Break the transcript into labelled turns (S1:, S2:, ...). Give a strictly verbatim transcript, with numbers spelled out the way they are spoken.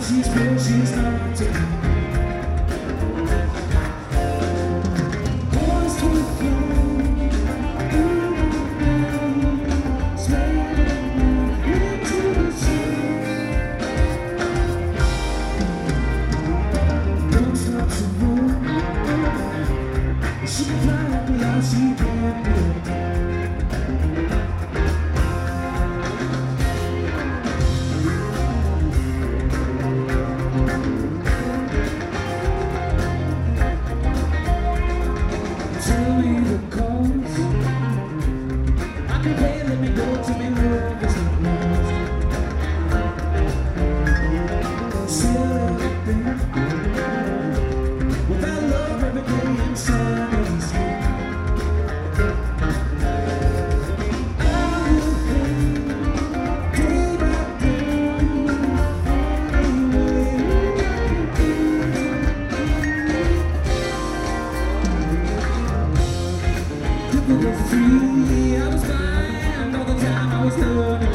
S1: she's precious not to me. Lost with you, swimming into the sea. Don't stop to move. She can fly like me, all she can do. Tell me the cause. I can pay, let me go to me love is not lost. Sell everything without love every day inside of the skin. I will pay day by day anyway. People were free, I was blind all the time I was learning.